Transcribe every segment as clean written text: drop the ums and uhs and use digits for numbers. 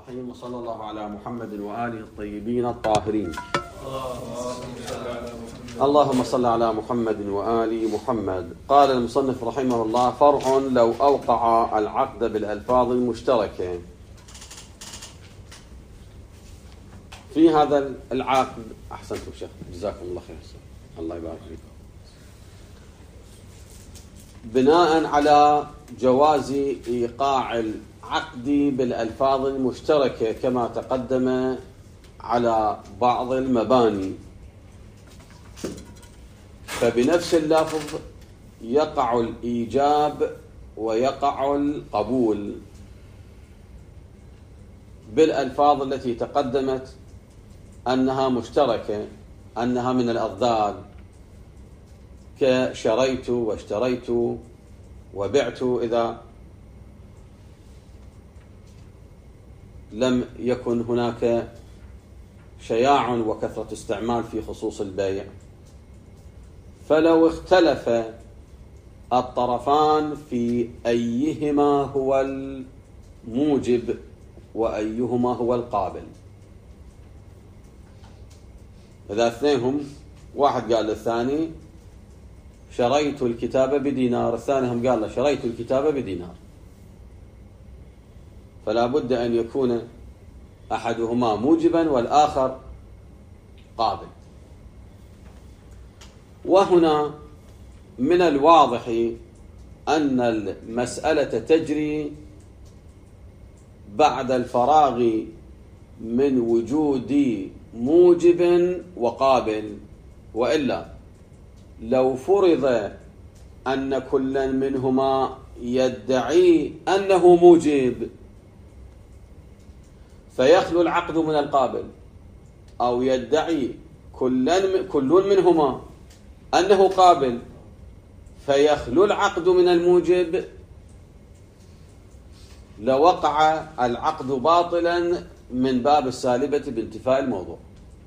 الرحيم، وصلى الله على محمد وآله الطيبين الطاهرين. اللهم صل على محمد وآل محمد. قال المصنف رحمه الله: فرع لو أوقع العقد بالألفاظ المشتركة. في هذا العقد، أحسنتم شيخ، جزاكم الله خير، الله يبارك فيكم، بناء على جواز إيقاع العقد بالألفاظ المشتركة كما تقدم على بعض المباني، فبنفس اللفظ يقع الإيجاب ويقع القبول بالألفاظ التي تقدمت أنها مشتركة، أنها من الأضداد، كشريت واشتريت وبعت، إذا لم يكن هناك شياع وكثرة استعمال في خصوص البيع. فلو اختلف الطرفان في أيهما هو الموجب وأيهما هو القابل، إذا اثنينهم، واحد قال للثاني شريت الكتاب بدينار، الثاني هم قال له شريت الكتاب بدينار، فلا بد أن يكون أحدهما موجبا والآخر قابل. وهنا من الواضح أن المسألة تجري بعد الفراغ من وجود موجب وقابل، وإلا لو فرض أن كل منهما يدعي أنه موجب فيخلو العقد من القابل، أو يدعي كل منهما أنه قابل فيخلو العقد من الموجب، لوقع العقد باطلا من باب السالبة بانتفاء الموضوع.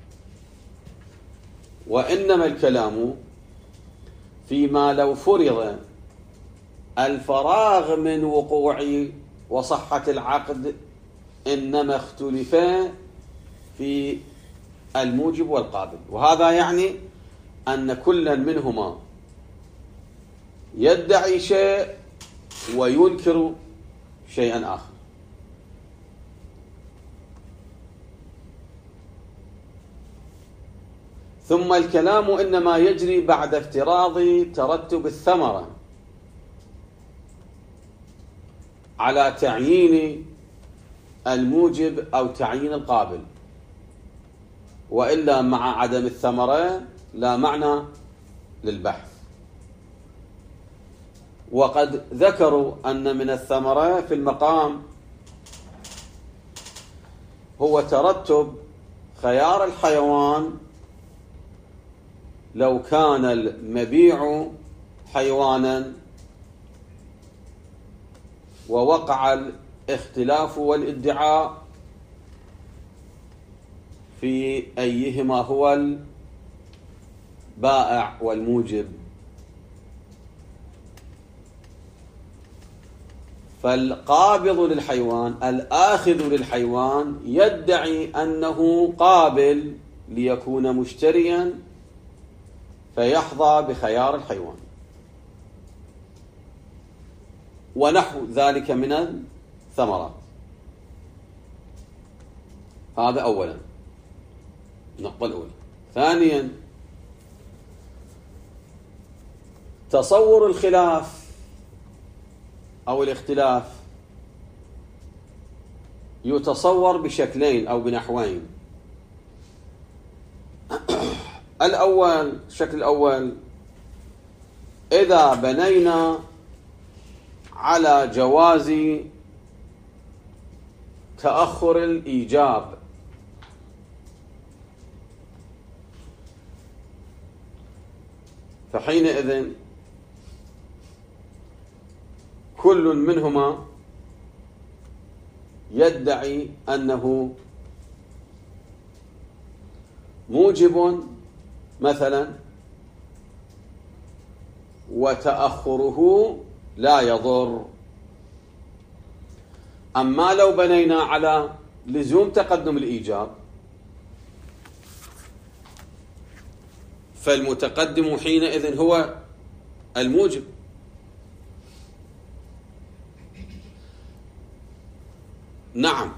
وإنما الكلام فيما لو فرض الفراغ من وقوع وصحة العقد، إنما اختلفا في الموجب والقابل، وهذا يعني أن كل منهما يدعي شيء وينكر شيئا آخر. ثم الكلام إنما يجري بعد افتراض ترتب الثمرة على تعيين الموجب أو تعيين القابل، وإلا مع عدم الثمرة لا معنى للبحث. وقد ذكروا أن من الثمرة في المقام هو ترتب خيار الحيوان لو كان المبيع حيوانا ووقع الاختلاف والادعاء في أيهما هو البائع والموجب، فالقابض للحيوان الآخذ للحيوان يدعي أنه قابل ليكون مشتريا فيحظى بخيار الحيوان، ونحو ذلك من الثمرات. هذا أولا، النقطة الأولى. ثانيا، تصور الخلاف أو الاختلاف يتصور بشكلين أو بنحوين. الأول، الشكل الأول، إذا بنينا على جواز تأخر الإيجاب، فحينئذ كل منهما يدعي أنه موجب مثلا، وتأخره لا يضر. أما لو بنينا على لزوم تقدم الإيجاب، فالمتقدم حينئذ هو الموجب. نعم،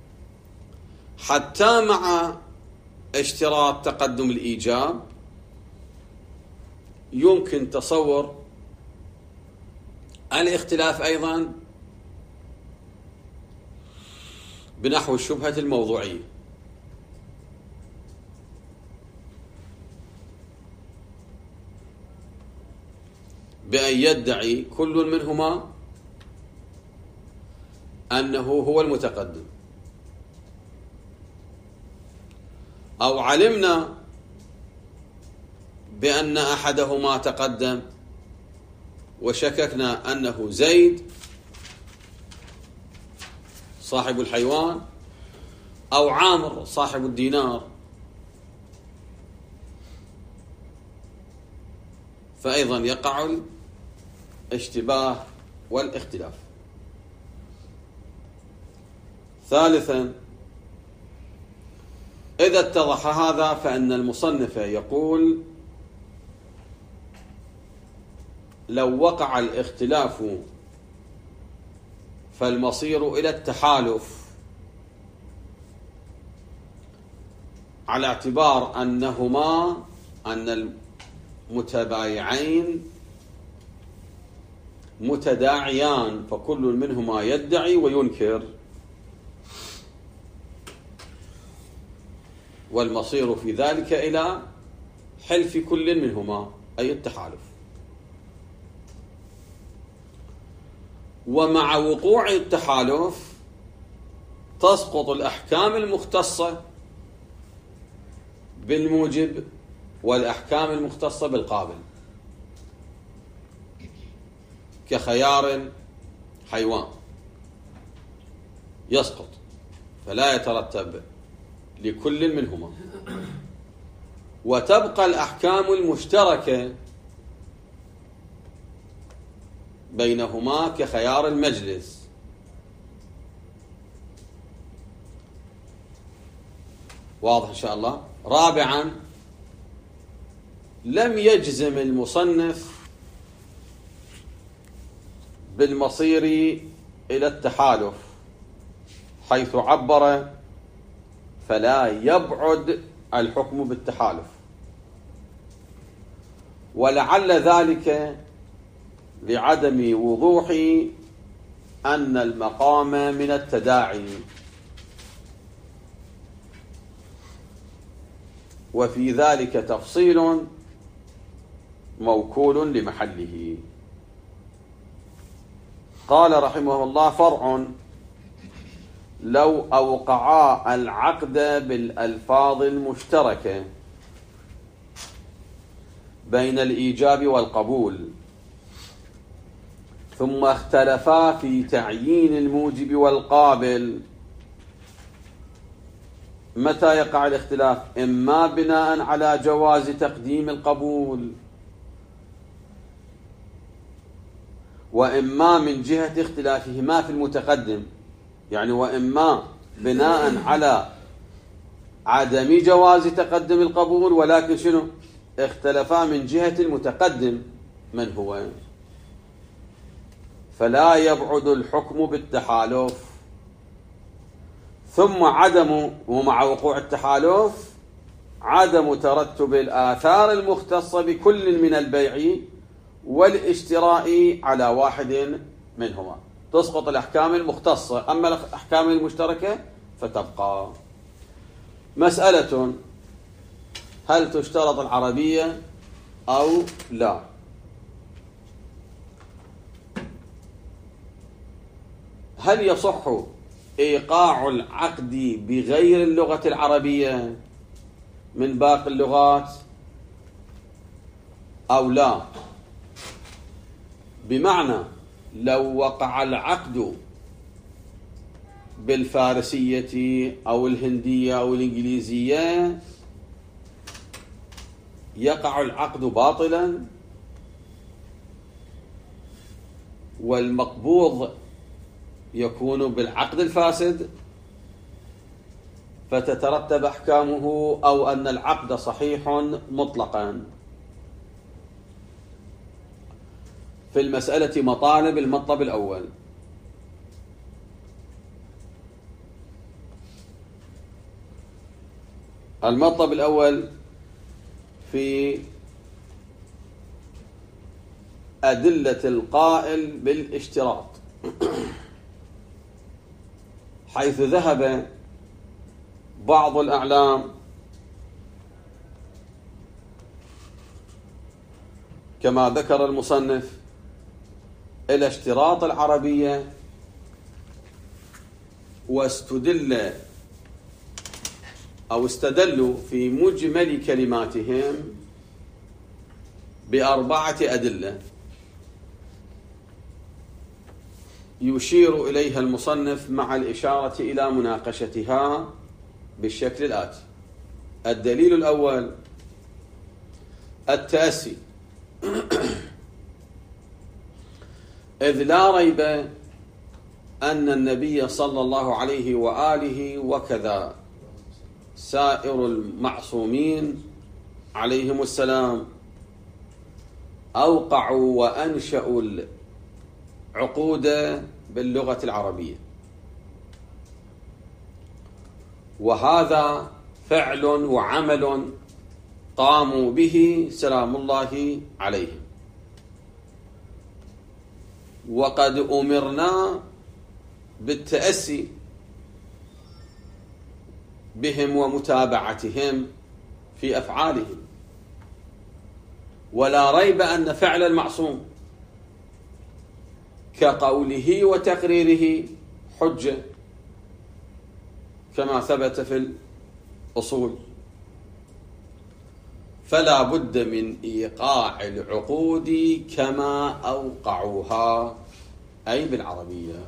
حتى مع اشتراط تقدم الإيجاب يمكن تصور الاختلاف أيضا بنحو الشبهة الموضوعية. بأن يدعي كل منهما أنه هو المتقدم، أو علمنا بأن أحدهما تقدم وشككنا أنه زيد صاحب الحيوان أو عامر صاحب الدينار، فأيضا يقع الاشتباه والاختلاف. ثالثا، إذا اتضح هذا فإن المصنف يقول: لو وقع الاختلاف فالمصير إلى التحالف، على اعتبار أن المتبايعين متداعيان، فكل منهما يدعي وينكر، والمصير في ذلك إلى حلف كل منهما، أي التحالف. ومع وقوع التحالف تسقط الأحكام المختصة بالموجب والأحكام المختصة بالقابل، كخيار حيوان يسقط، فلا يترتب لكل منهما، وتبقى الأحكام المشتركة بينهما كخيار المجلس. واضح إن شاء الله. رابعا، لم يجزم المصنف بالمصير إلى التحالف، حيث عبر: فلا يبعد الحكم بالتحالف، ولعل ذلك لعدم وضوح أن المقام من التداعي، وفي ذلك تفصيل موكول لمحله. قال رحمه الله: فرع: لو أوقعا العقد بالألفاظ المشتركة بين الإيجاب والقبول، ثم اختلفا في تعيين الموجب والقابل، متى يقع الاختلاف؟ إما بناء على جواز تقديم القبول، وإما من جهة اختلافهما في المتقدم، يعني وإما بناء على عدم جواز تقدم القبول، ولكن شنو؟ اختلفا من جهة المتقدم من هو، فلا يبعد الحكم بالتحالف. ثم ومع وقوع التحالف عدم ترتب الآثار المختصة بكل من البيع والاشتراء على واحد منهما، تسقط الأحكام المختصة، أما الأحكام المشتركة فتبقى. مسألة: هل تشترط العربية أو لا؟ هل يصح إيقاع العقد بغير اللغة العربية من باقي اللغات أو لا؟ بمعنى لو وقع العقد بالفارسية أو الهندية أو الإنجليزية يقع العقد باطلا، والمقبوض يكون بالعقد الفاسد، فتترتب أحكامه، أو أن العقد صحيح مطلقا. في المسألة مطالب. المطلب الأول: المطلب الأول في أدلة القائل بالاشتراط، حيث ذهب بعض الأعلام كما ذكر المصنف إلى اشتراط العربية، واستدل أو استدلوا في مجمل كلماتهم بأربعة أدلة يشير إليها المصنف مع الإشارة إلى مناقشتها بالشكل الآتي. الدليل الأول: التأسي، إذ لا ريب أن النبي صلى الله عليه وآله وكذا سائر المعصومين عليهم السلام أوقعوا وأنشأوا العقود باللغة العربية، وهذا فعل وعمل قاموا به سلام الله عليهم، وقد أمرنا بالتأسي بهم ومتابعتهم في أفعالهم. ولا ريب أن فعل المعصوم كقوله وتقريره حجة كما ثبت في الأصول، فلا بد من إيقاع العقود كما أوقعوها، أي بالعربية.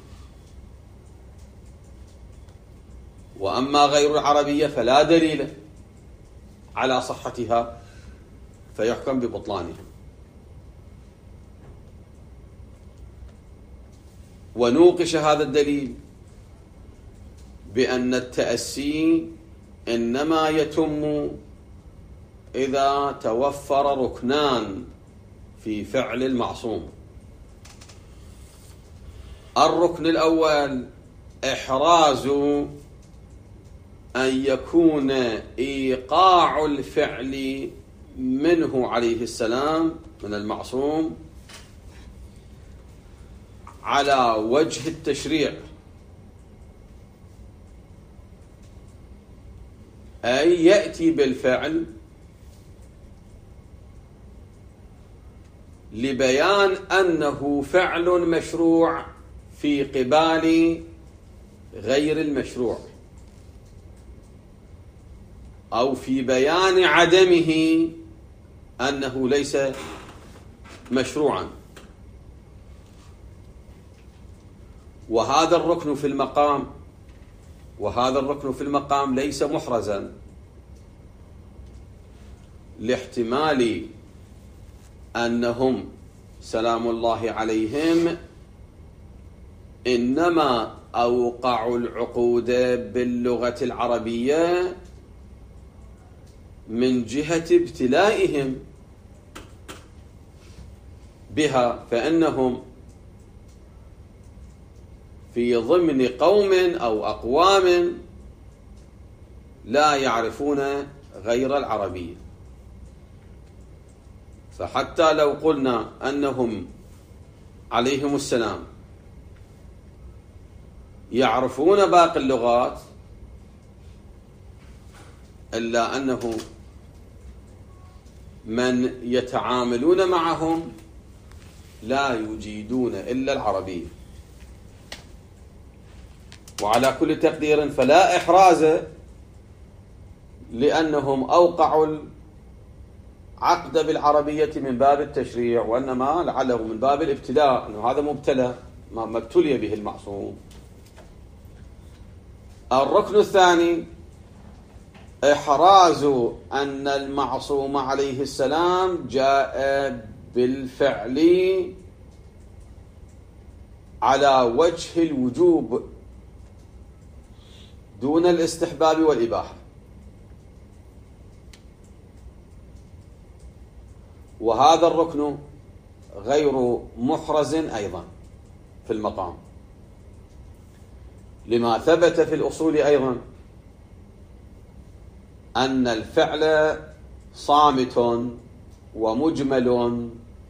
وأما غير العربية فلا دليل على صحتها فيحكم ببطلانها. ونوقش هذا الدليل بأن التأسي إنما يتم إذا توفر ركنان في فعل المعصوم. الركن الأول: إحراز أن يكون إيقاع الفعل منه عليه السلام من المعصوم على وجه التشريع، أي يأتي بالفعل لبيان أنه فعل مشروع في قبال غير المشروع، أو في بيان عدمه أنه ليس مشروعا. وهذا الركن في المقام ليس محرزا لاحتمال أنهم سلام الله عليهم إنما أوقعوا العقود باللغة العربية من جهة ابتلائهم بها، فإنهم في ضمن قوم أو أقوام لا يعرفون غير العربية. فحتى لو قلنا أنهم عليهم السلام يعرفون باقي اللغات، إلا أنه من يتعاملون معهم لا يجيدون إلا العربية. وعلى كل تقدير فلا إحراز لأنهم أوقعوا العقد بالعربية من باب التشريع، وإنما لعله من باب الابتلاء، أنه هذا مبتلى ما ابتلي به المعصوم. الركن الثاني: إحراز أن المعصوم عليه السلام جاء بالفعل على وجه الوجوب دون الاستحباب والإباحة. وهذا الركن غير محرز أيضا في المقام، لما ثبت في الأصول أيضا أن الفعل صامت ومجمل،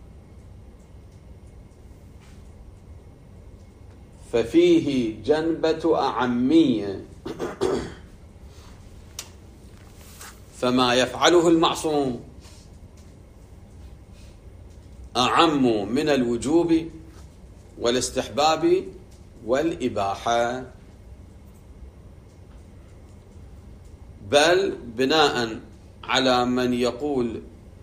ففيه جنبة أعمية، فما يفعله المعصوم أعم من الوجوب والاستحباب والإباحة، بل بناء على من يقول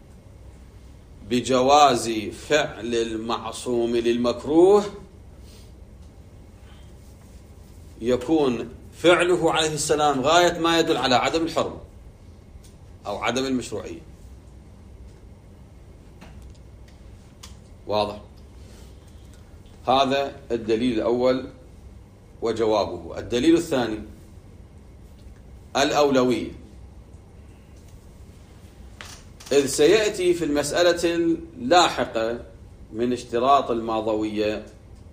بجواز فعل المعصوم للمكروه يكون فعله عليه السلام غاية ما يدل على عدم الحرمة أو عدم المشروعية. واضح؟ هذا الدليل الأول وجوابه. الدليل الثاني الأولوية، إذ سيأتي في المسألة اللاحقة من اشتراط الماضوية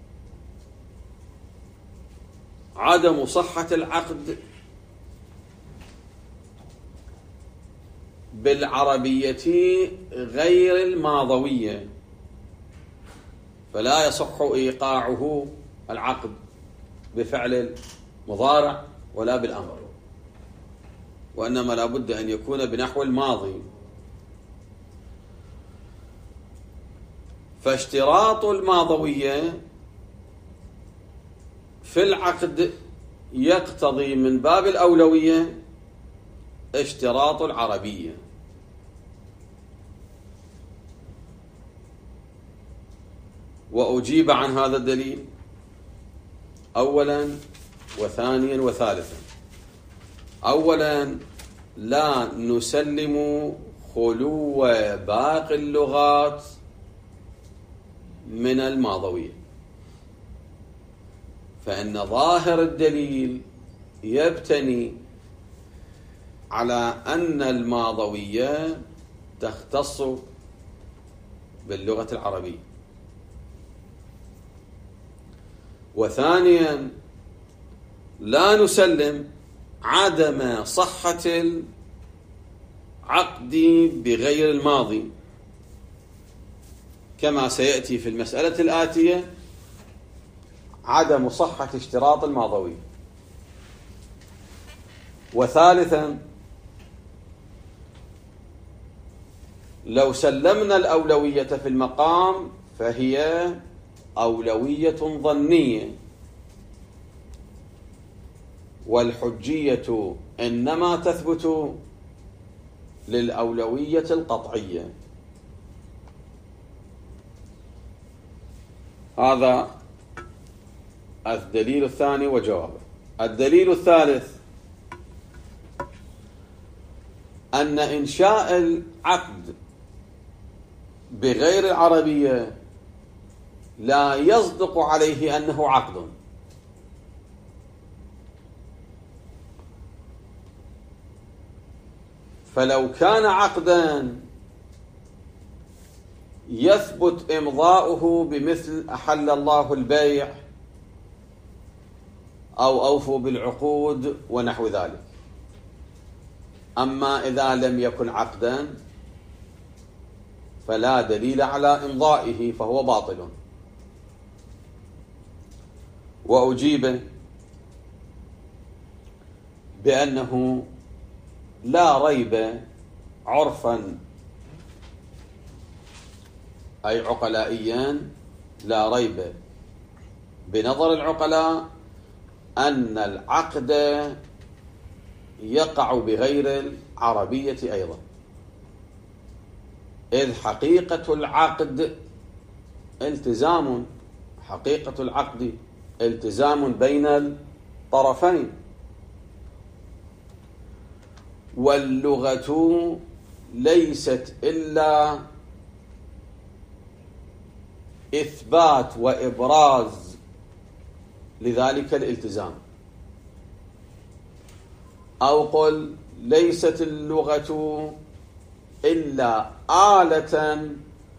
عدم صحة العقد بالعربية غير الماضوية، فلا يصح إيقاعه العقد بفعل مضارع ولا بالأمر، وإنما لا بد أن يكون بنحو الماضي. فاشتراط الماضوية في العقد يقتضي من باب الأولوية اشتراط العربية. وأجيب عن هذا الدليل أولا وثانيا وثالثا. أولا، لا نسلم خلو باقي اللغات من الماضوية، فإن ظاهر الدليل يبتني على أن الماضوية تختص باللغة العربية. وثانيا، لا نسلم عدم صحة العقد بغير الماضي، كما سيأتي في المسألة الآتية عدم صحة اشتراط الماضوي. وثالثا، لو سلمنا الأولوية في المقام فهي أولوية ظنية، والحجية إنما تثبت للأولوية القطعية. هذا الدليل الثاني وجوابه. الدليل الثالث أن إنشاء العقد بغير العربية لا يصدق عليه أنه عقد، فلو كان عقدا يثبت إمضاؤه بمثل أحل الله البيع أو أوفوا بالعقود ونحو ذلك. أما إذا لم يكن عقدا فلا دليل على إمضائه، فهو باطل. وأجيب بأنه لا ريب عرفا أي عقلائيا، لا ريب بنظر العقلاء أن العقد يقع بغير العربية أيضا، إذ حقيقة العقد التزام، حقيقة العقد التزام بين الطرفين، واللغة ليست إلا إثبات وإبراز لذلك الالتزام. أو قل ليست اللغة إلا آلة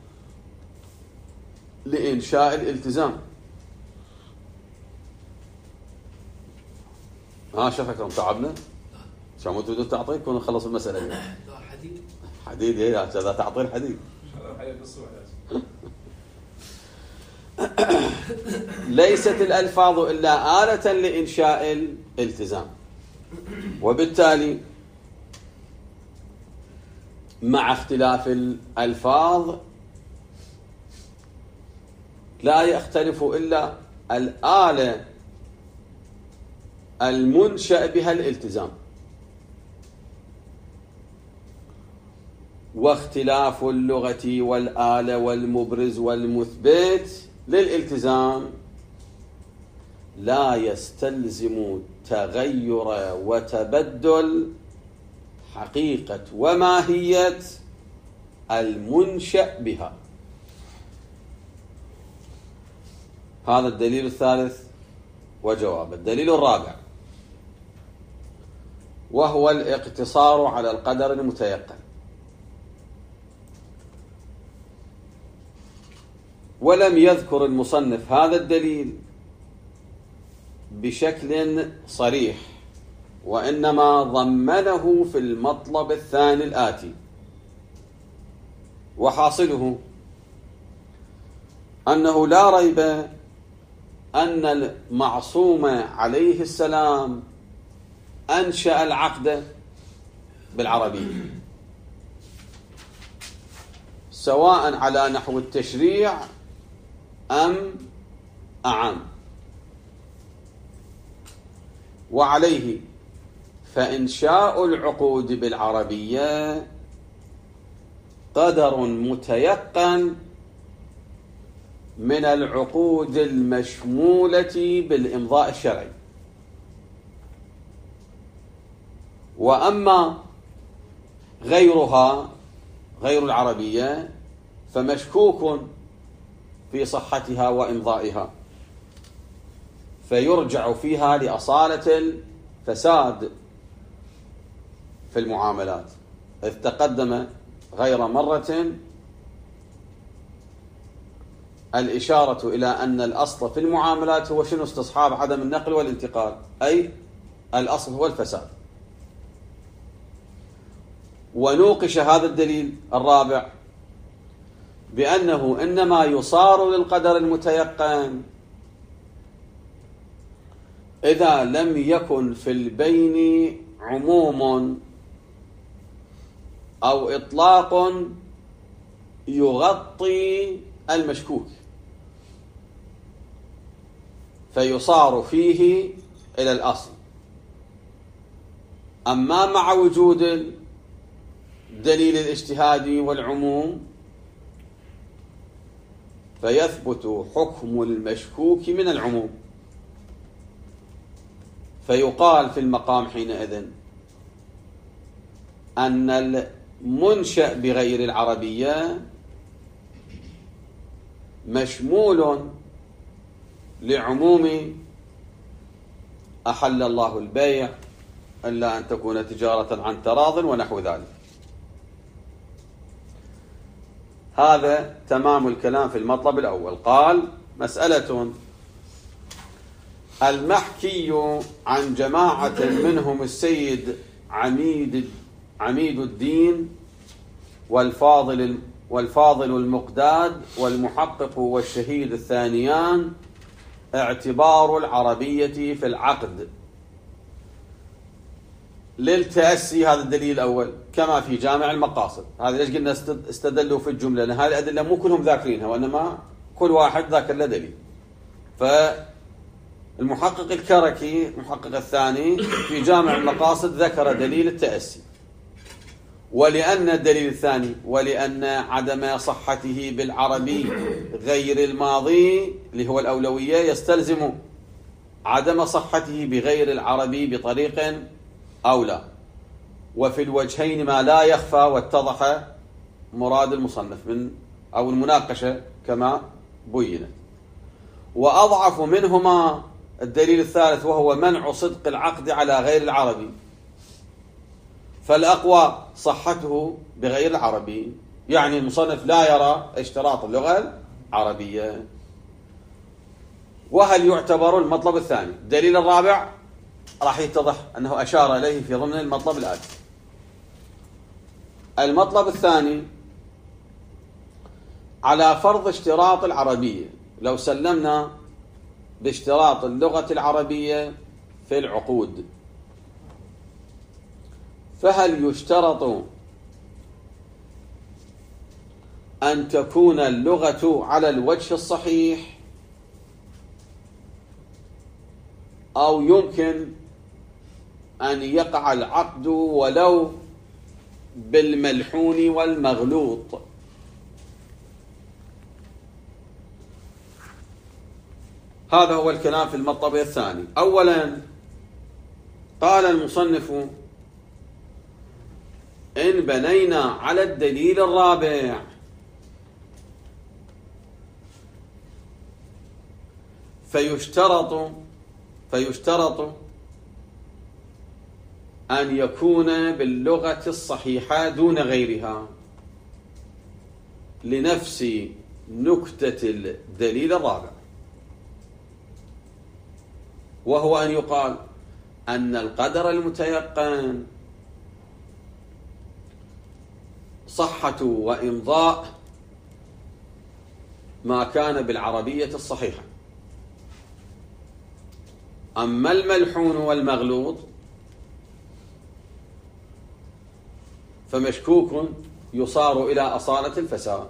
لإنشاء الالتزام. شفكم تعبنا؟ شو ما تريدوا تعطيكم ونخلص المسألة دي. حديد ايه هذا تعطي الحديد. ليست الألفاظ إلا آلة لإنشاء الالتزام، وبالتالي مع اختلاف الألفاظ لا يختلف إلا الآلة المنشأ بها الالتزام. واختلاف اللغة والآلة والمبرز والمثبت للالتزام لا يستلزم تغير وتبدل حقيقة وماهية المنشأ بها. هذا الدليل الثالث وجواب. الدليل الرابع وهو الاقتصار على القدر المتيقن. ولم يذكر المصنف هذا الدليل بشكل صريح، وإنما ضمنه في المطلب الثاني الآتي، وحاصله أنه لا ريب أن المعصوم عليه السلام أنشأ العقد بالعربية، سواء على نحو التشريع أم أعم. وعليه فإنشاء العقود بالعربية قدر متيقن من العقود المشمولة بالإمضاء الشرعي. وأما غيرها غير العربية فمشكوك في صحتها وإمضائها، فيرجع فيها لأصالة الفساد في المعاملات، إذ تقدم غير مرة الإشارة إلى أن الأصل في المعاملات هو شنو؟ استصحاب عدم النقل والانتقال، أي الأصل هو الفساد. ونوقش هذا الدليل الرابع بأنه إنما يصار للقدر المتيقن إذا لم يكن في البين عموم أو إطلاق يغطي المشكوك، فيصار فيه إلى الأصل. أما مع وجود دليل الاجتهاد والعموم فيثبت حكم المشكوك من العموم، فيقال في المقام حينئذ أن المنشأ بغير العربية مشمول لعموم أحل الله البيع إلا أن تكون تجارة عن تراض ونحو ذلك. هذا تمام الكلام في المطلب الأول. قال: مسألة المحكي عن جماعة منهم السيد عميد الدين والفاضل المقداد والمحقق والشهيد الثانيان اعتبار العربية في العقد للتأسي. هذا الدليل الأول كما في جامع المقاصد. هذا ليش قلنا استدلوا في الجملة؟ لأن هذه الأدلة مو كلهم ذاكرينها، وإنما كل واحد ذاكر له دليل. فالمحقق الكركي المحقق الثاني في جامع المقاصد ذكر دليل التأسي، ولأن الدليل الثاني ولأن عدم صحته بالعربي غير الماضي اللي هو الأولوية يستلزم عدم صحته بغير العربي بطريق أولى. وفي الوجهين ما لا يخفى، واتضح مراد المصنف من أو المناقشة كما بينت. وأضعف منهما الدليل الثالث وهو منع صدق العقد على غير العربي، فالأقوى صحته بغير العربي، يعني المصنف لا يرى اشتراط اللغة العربية. وهل يعتبر المطلب الثاني؟ الدليل الرابع راح يتضح أنه أشار إليه في ضمن المطلب الآتي. المطلب الثاني على فرض اشتراط العربية، لو سلمنا باشتراط اللغة العربية في العقود، فهل يشترط أن تكون اللغة على الوجه الصحيح، أو يمكن أن يقع العقد ولو بالملحون والمغلوط؟ هذا هو الكلام في المطلب الثاني. أولا قال المصنف: إن بنينا على الدليل الرابع فيشترط أن يكون باللغة الصحيحة دون غيرها، لنفس نكتة الدليل الرابع، وهو أن يقال أن القدر المتيقن صحة وإمضاء ما كان بالعربية الصحيحة، أما الملحون والمغلوط فمشكوك يصار إلى أصالة الفساد،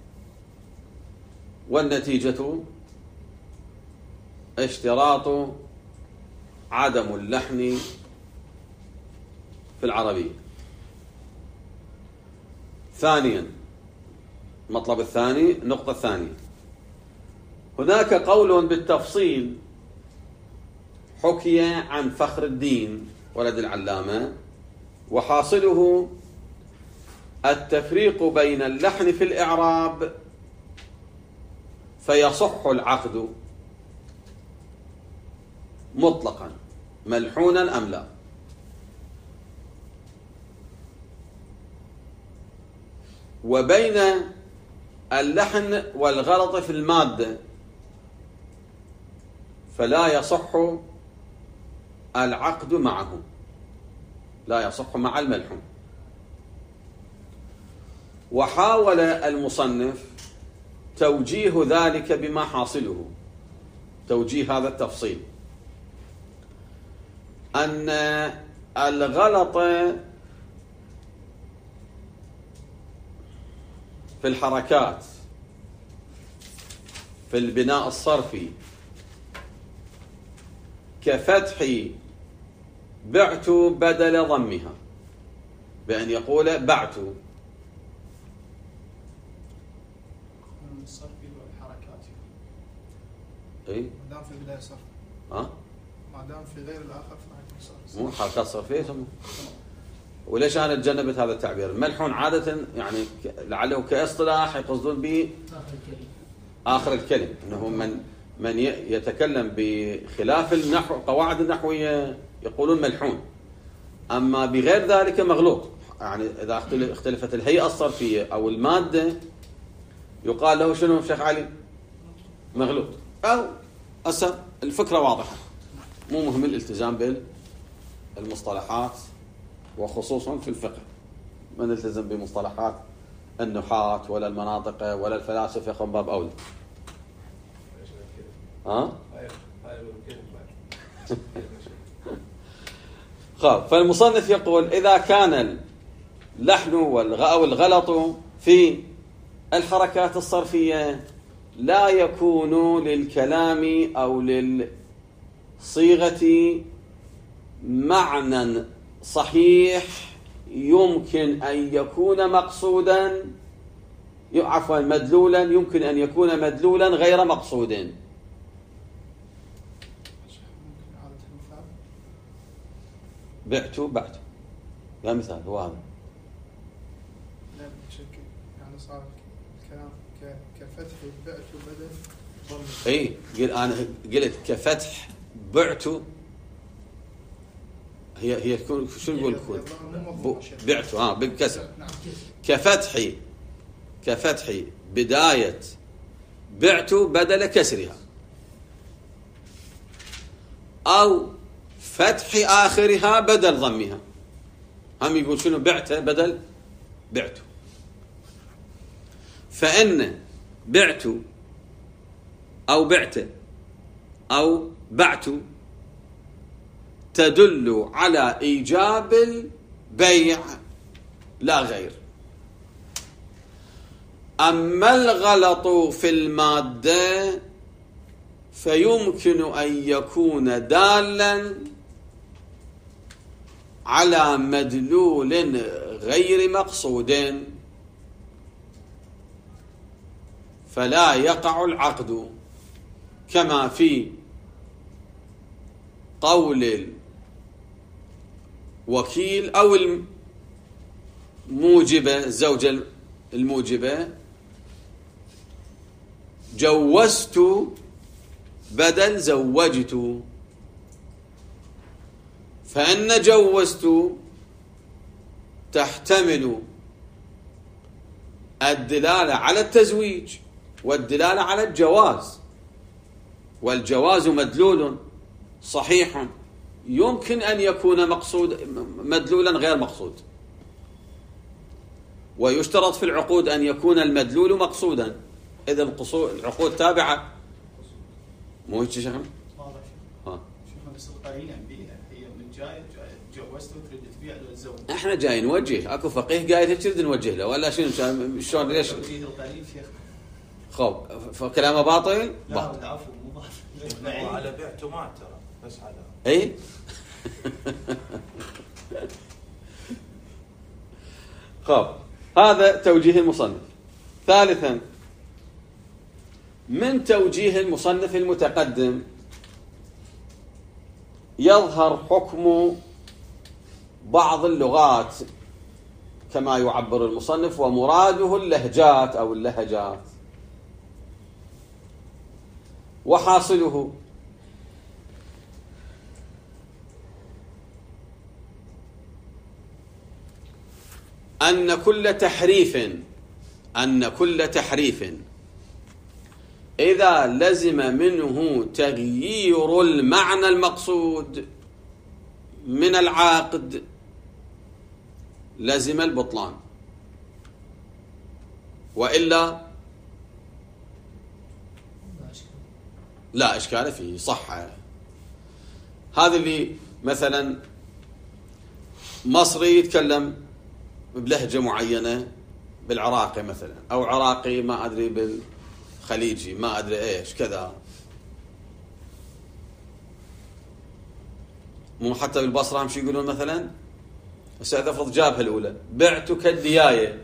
والنتيجة اشتراط عدم اللحن في العربية. ثانيا، المطلب الثاني، النقطة الثانية، هناك قول بالتفصيل حكي عن فخر الدين ولد العلامة، وحاصله التفريق بين اللحن في الإعراب فيصح العقد مطلقا ملحونا أم لا، وبين اللحن والغلط في المادة فلا يصح العقد معه، لا يصح مع الملحون. وحاول المصنف توجيه ذلك بما حاصله، توجيه هذا التفصيل، أن الغلط في الحركات في البناء الصرفي كفتح بعت بدل ضمها، بأن يقول بعت. الصرفي والحركات اي ما دام في البداية صرف، ما دام في غير الآخر فحكم صرف، مو حركات صرفية يسموه. وليش أنا تجنبت هذا التعبير؟ الملحون عادة يعني لعله كاصطلاح يقصدون به آخر الكلم، أنه من يتكلم بخلاف النحو قواعد النحوية يقولون ملحون، أما بغير ذلك مغلوط. يعني إذا اختلفت الهيئة الصرفية أو المادة يقال له شنو شيخ علي؟ مغلوط. أو الفكرة واضحة، مو مهم الالتزام بالمصطلحات، وخصوصا في الفقه من التزم بمصطلحات النحاة ولا المناطق ولا الفلاسفة يخون باب أولى. فالمصنف يقول: إذا كان اللحن أو الغلط في الحركات الصرفية لا يكون للكلام أو للصيغة معنى صحيح يمكن أن يكون مقصودا، عفوا مدلولا، يمكن أن يكون مدلولا غير مقصود. بعت يا مثال هو هذا. لا بشكل يعني صار الكلام كفتح بعت بدل ضم. اي أنا قلت كفتح بعت هي شو نقول كون بعته بالكسر نعم. كفتح بداية بعت بدل كسرها، أو فتح آخرها بدل ضمها. هم يقول شنو؟ بعته بدل بعته. فإن بعت أو بعت أو بعت تدل على إيجاب البيع لا غير. أما الغلط في المادة فيمكن أن يكون دالا على مدلول غير مقصود، فلا يقع العقد، كما في قول الوكيل أو الموجبة، الزوجة الموجبة: جوزت بدل زوجت. فإن جوزت تحتمل الدلالة على التزويج والدلالة على الجواز، والجواز مدلول صحيح يمكن أن يكون مدلولا غير مقصود. ويشترط في العقود أن يكون المدلول مقصودا، إذا العقود تابعة. مو هيك شيخنا؟ واضح. شيخنا بس القرينة بيها هي من جاي جوزت وتريد تبيع للزوج. احنا جاي نوجه، اكو فقيه قايل هيك تريد نوجه له ولا شنو؟ شلون ليش؟ توجيه القرين شيخ. خب فكلامه باطل؟ لا العفو مو باطل. على بعته ما ترى بس على اي خب هذا توجيه المصنف. ثالثا، من توجيه المصنف المتقدم يظهر حكم بعض اللغات كما يعبر المصنف، ومراده اللهجات أو اللهجات. وحاصله أن كل تحريف إذا لزم منه تغيير المعنى المقصود من العقد لزم البطلان، وإلا لا إشكال فيه، صح. هذا اللي مثلا مصري يتكلم بلهجة معينة بالعراقي مثلا، أو عراقي ما أدري بالخليجي ما أدري إيش كذا، مو حتى بالبصرة هم شو يقولون مثلا. السيد أفرض جابها الأولى: بعتك الدياية.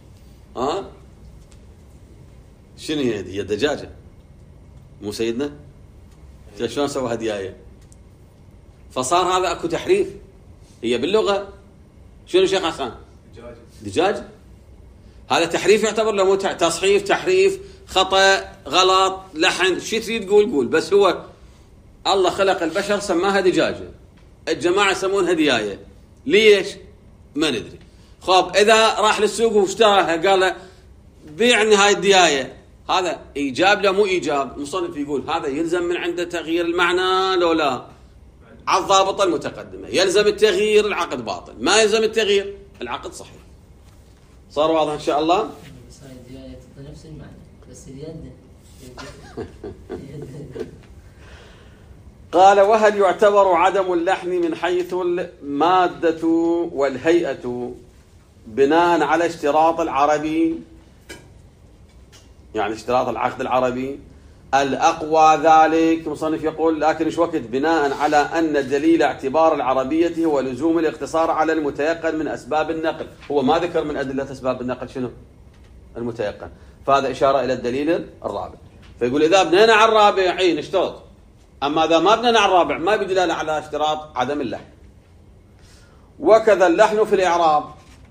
شنو هي الدجاجة مو سيدنا؟ شلون سوى هدياية؟ فصار هذا أكو تحريف. هي باللغة شنو شيخ حسن؟ دجاج. هذا تحريف يعتبر له تصحيف، تحريف، خطأ، غلط، لحن، شو تريد قول. بس هو الله خلق البشر سماها دجاجة، الجماعة يسمونها دياية. ليش؟ ما ندري. خب إذا راح للسوق واشتراها قال بيعني هاي الدياية، هذا إيجاب لا مو إيجاب؟ المصنف يقول هذا يلزم من عنده تغيير المعنى لو لا؟ على الضابطة المتقدمة يلزم التغيير، العقد باطل. ما يلزم التغيير، العقد صحيح. صار واضح إن شاء الله؟ بس هاي الدياية تعطي نفس المعنى بس اليد. قال: وهل يعتبر عدم اللحن من حيث المادة والهيئة بناء على اشتراط العربي، يعني اشتراط العقد العربي؟ الأقوى ذلك مصنف يقول لكن ايش وقت بناء على أن دليل اعتبار العربية هو لزوم الاقتصار على المتيقن من أسباب النقل. هو ما ذكر من أدلة أسباب النقل شنو؟ المتيقن. فهذا إشارة إلى الدليل الرابع. فيقول إذا بنينا على الرابع نشترط، أما إذا ما بنينا على الرابع ما بدلالة على اشتراط عدم اللحن. وكذا اللحن في الإعراب.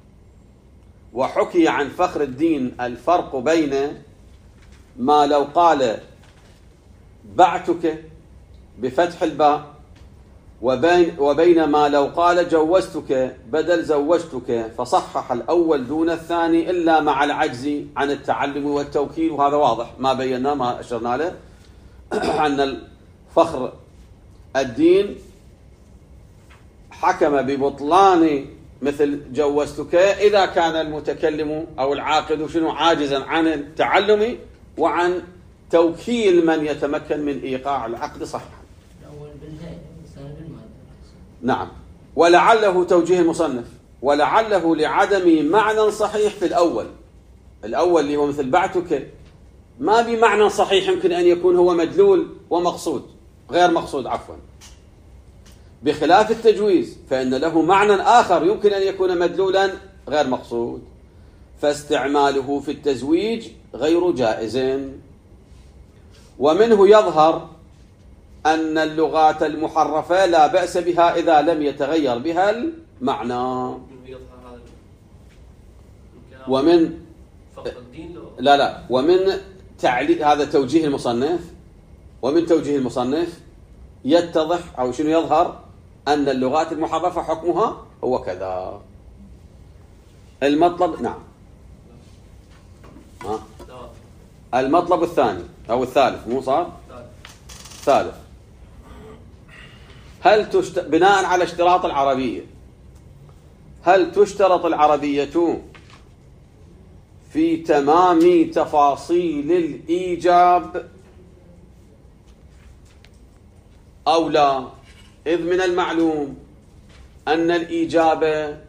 وحكي عن فخر الدين الفرق بين ما لو قال بعتك بفتح الباء وبينما لو قال جوزتك بدل زوجتك فصحح الأول دون الثاني إلا مع العجز عن التعلم والتوكيل، وهذا واضح ما بيناه ما أشرنا له أن الفخر الدين حكم ببطلان مثل جوزتك إذا كان المتكلم أو العاقد شنو عاجزا عن التعلم وعن توكيل من يتمكن من إيقاع العقد صحيحا. الأول بالهيئة والثاني بالمادة. نعم. ولعله توجيه المصنف ولعله لعدم معنى صحيح في الأول اللي هو مثل بعتك ما بمعنى صحيح، يمكن أن يكون هو مدلول ومقصود غير مقصود عفوا، بخلاف التجويز فإن له معنى آخر يمكن أن يكون مدلولا غير مقصود، فاستعماله في التزويج غير جائز. ومنه يظهر أن اللغات المحرفة لا بأس بها إذا لم يتغير بها المعنى. ومن لا ومن هذا توجيه المصنف، ومن توجيه المصنف يتضح أو شنو يظهر أن اللغات المحرفة حكمها هو كذا. المطلب نعم المطلب الثاني أو الثالث مو صار ثالث، هل بناء على اشتراط العربية هل تشترط العربية في تمام تفاصيل الإيجاب أو لا؟ إذ من المعلوم أن الإيجاب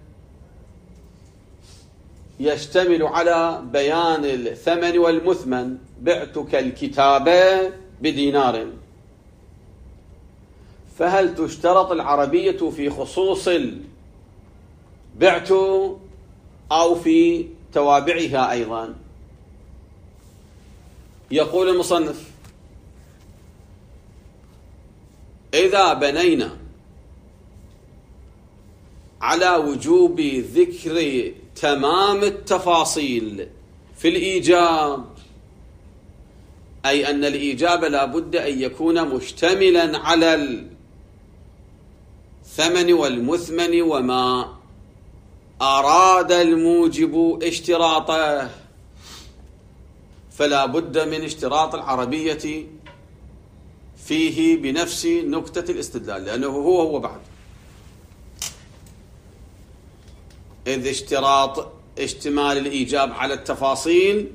يشتمل على بيان الثمن والمثمن. بعتك الكتاب بدينار، فهل تشترط العربية في خصوص البعت أو في توابعها أيضا؟ يقول المصنف إذا بنينا على وجوب ذكر تمام التفاصيل في الإيجاب، أي أن الإيجاب لا بد أن يكون مشتملا على الثمن والمثمن وما أراد الموجب اشتراطه، فلا بد من اشتراط العربية فيه بنفس نكتة الاستدلال، لأنه هو بعد إذ اشتراط اشتمال الإيجاب على التفاصيل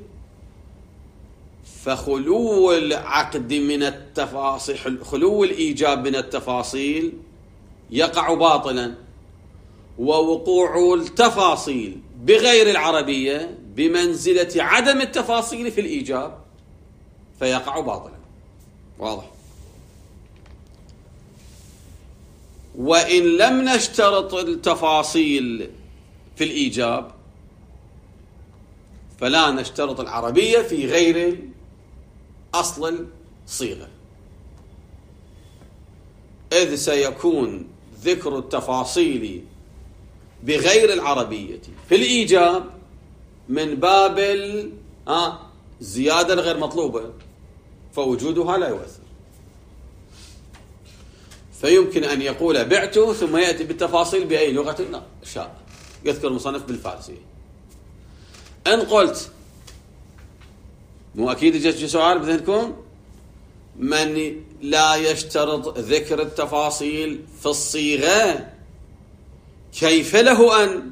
فخلو العقد من التفاصيل، خلو الإيجاب من التفاصيل يقع باطلا، ووقوع التفاصيل بغير العربية بمنزلة عدم التفاصيل في الإيجاب فيقع باطلا. واضح؟ وإن لم نشترط التفاصيل في الإيجاب فلا نشترط العربية في غير أصل الصيغة، إذ سيكون ذكر التفاصيل بغير العربية في الإيجاب من باب الزيادة الغير مطلوبة، فوجودها لا يؤثر. فيمكن أن يقول بعته ثم يأتي بالتفاصيل بأي لغة شاء، يذكر المصنف بالفارسية. إن قلت مو أكيد يجي سؤال بذهنكم، من لا يشترط ذكر التفاصيل في الصيغة كيف له أن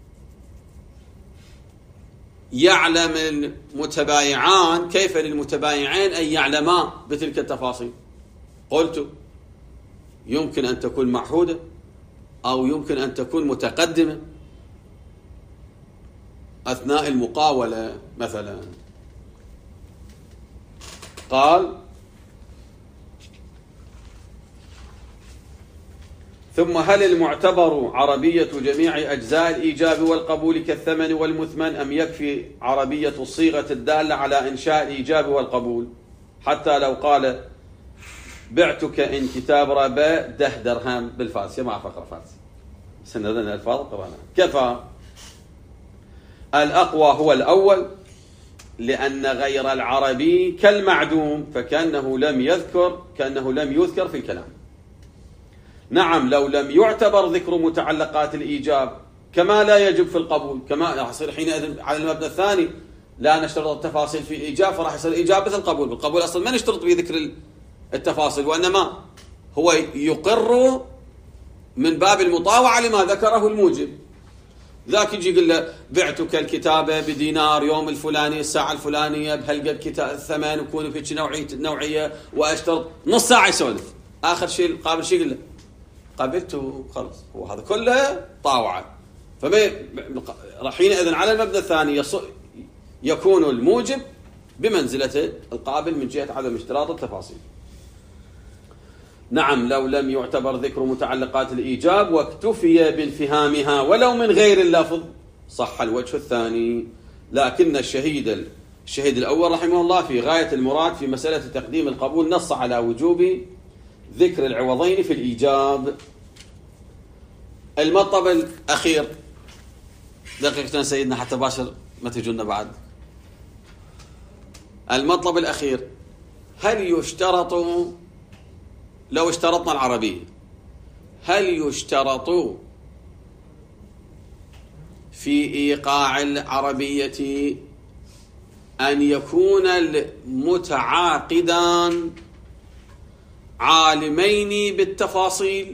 يعلم المتبايعان، كيف للمتبايعين أن يعلما بتلك التفاصيل؟ قلت يمكن أن تكون معهودة أو يمكن أن تكون متقدمة أثناء المقاولة مثلا. قال ثم هل المعتبر عربية جميع أجزاء الإيجاب والقبول كالثمن والمثمن، أم يكفي عربية الصيغة الدالة على إنشاء الإيجاب والقبول؟ حتى لو قال بعتك إن كتاب ربا 10 درهم بالفارسية مع فقرة فارسي سندنا الفاظ قرانا كفى. الأقوى هو الأول، لأن غير العربي كالمعدوم، فكأنه لم يذكر في الكلام، نعم لو لم يعتبر ذكر متعلقات الإيجاب كما لا يجب في القبول، كما راح يصير حينئذ على المبنى الثاني لا نشترط التفاصيل في الإيجاب، فراح يصير الإيجاب مثل القبول. بالقبول أصلا ما نشترط به ذكر التفاصيل، وإنما هو يقر من باب المطاوعة لما ذكره الموجب. ذاك يجي يقول له بعتك الكتابة بدينار يوم الفلاني الساعة الفلانية بهالقد كتاب الثمن ويكون في نوعية وأشترط نص ساعة يسولف. آخر شيء القابل شيء يقول له قابلته خلص. هو هذا كله طاوعة. حينئذ على المبنى الثاني يكون الموجب بمنزلة القابل من جهة عدم اشتراط التفاصيل. نعم لو لم يعتبر ذكر متعلقات الإيجاب واكتفي بانفهامها ولو من غير اللفظ صح الوجه الثاني، لكن الشهيد الأول رحمه الله في غاية المراد في مسألة تقديم القبول نص على وجوب ذكر العوضين في الإيجاب. المطلب الأخير دقيقتين سيدنا حتى باشر ما تجونا بعد. المطلب الأخير هل يشترط لو اشترطنا العربية هل يشترط في إيقاع العربية أن يكون المتعاقدان عالمين بالتفاصيل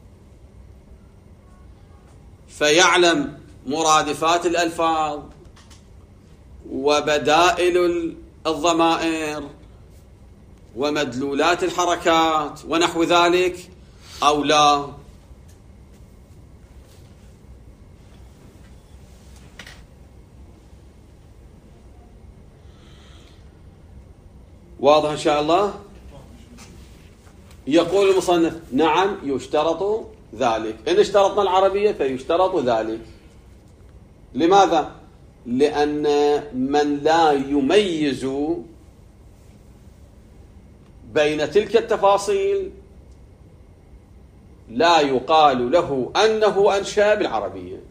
فيعلم مرادفات الألفاظ وبدائل الضمائر ومدلولات الحركات ونحو ذلك أو لا؟ واضح إن شاء الله؟ يقول المصنف نعم يشترط ذلك. إن اشترطنا العربية فيشترط ذلك. لماذا؟ لأن من لا يميز بين تلك التفاصيل لا يقال له أنه أنشأ بالعربية.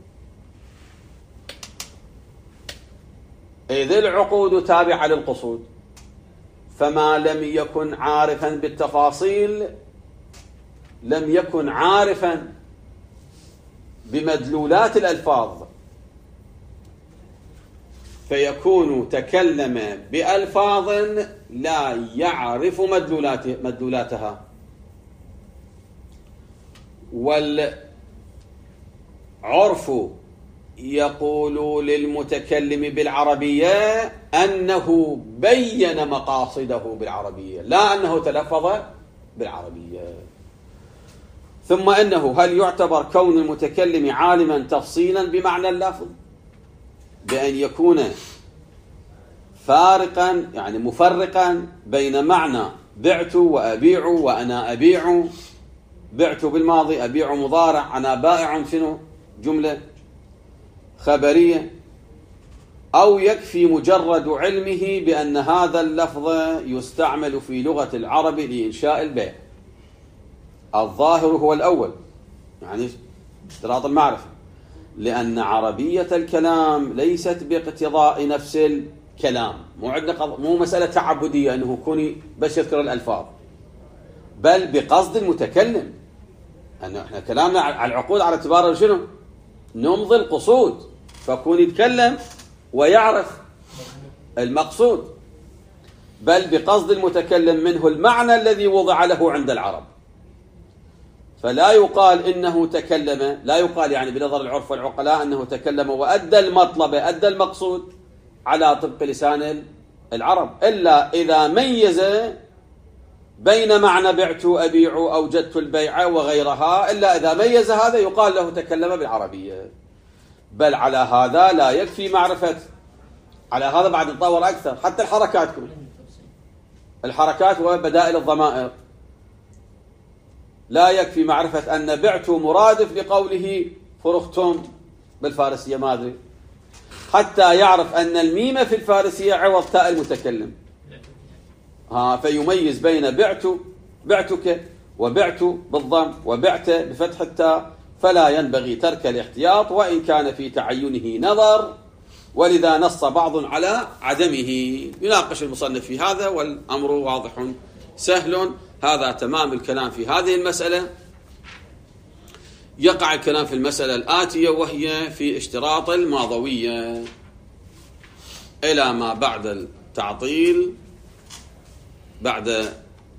إذ العقود تابعة للقصود، فما لم يكن عارفا بالتفاصيل لم يكن عارفا بمدلولات الألفاظ، فيكون تكلم بألفاظ لا يعرف مدلولاتها. والعرف يقول للمتكلم بالعربية أنه بين مقاصده بالعربية لا أنه تلفظ بالعربية. ثم إنه هل يعتبر كون المتكلم عالما تفصيلا بمعنى اللفظ بأن يكون فارقا يعني مفرقا بين معنى بعت وأبيع وأنا أبيع، بعت بالماضي أبيع مضارع أنا بائع شنو جملة خبرية، أو يكفي مجرد علمه بأن هذا اللفظ يستعمل في لغة العرب لإنشاء البيع؟ الظاهر هو الأول يعني اشتراط المعرفة، لأن عربية الكلام ليست باقتضاء نفس الكلام. مو مسألة تعبدية أنه كوني بس يذكر الألفاظ، بل بقصد المتكلم. أنه إحنا كلامنا على العقود على اعتبار شنو؟ نمضي القصود، فكون يتكلم ويعرف المقصود، بل بقصد المتكلم منه المعنى الذي وضع له عند العرب. فلا يقال إنه تكلم، لا يقال يعني بنظر العرف والعقلاء أنه تكلم وأدى المطلب أدى المقصود على طبق لسان العرب، إلا إذا ميز بين معنى بعت أبيع أوجدت البيع وغيرها، إلا إذا ميز هذا يقال له تكلم بالعربية. بل على هذا لا يكفي معرفة، على هذا بعد نطور أكثر حتى الحركات كلها، الحركات وبدائل الضمائر لا يكفي معرفة أن بعت مرادف لقوله فرختم بالفارسية ما أدري، حتى يعرف أن الميم في الفارسية عوض تاء المتكلم، فيميز بين بعتك وبعت بالضم وبعت بفتح التاء. فلا ينبغي ترك الاحتياط وإن كان في تعينه نظر، ولذا نص بعض على عدمه. يناقش المصنف في هذا والأمر واضح سهل. هذا تمام الكلام في هذه المسألة. يقع الكلام في المسألة الآتية، وهي في اشتراط الماضوية إلى ما بعد التعطيل، بعد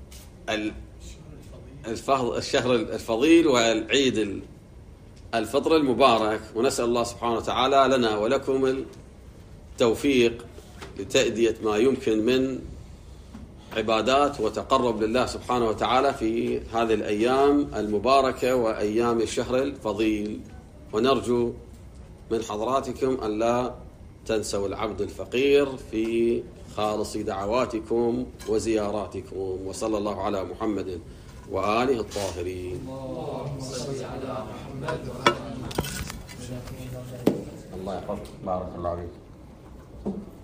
الشهر الفضيل والعيد الفطر المبارك. ونسأل الله سبحانه وتعالى لنا ولكم التوفيق لتأدية ما يمكن من عبادات وتقرب لله سبحانه وتعالى في هذه الأيام المباركة وأيام الشهر الفضيل. ونرجو من حضراتكم أن لا تنسوا العبد الفقير في خالص دعواتكم وزياراتكم. وصلى الله على محمد وآله الطاهرين. اللهم صل على محمد وآل محمد. الله يحفظك. بارك الله عليك.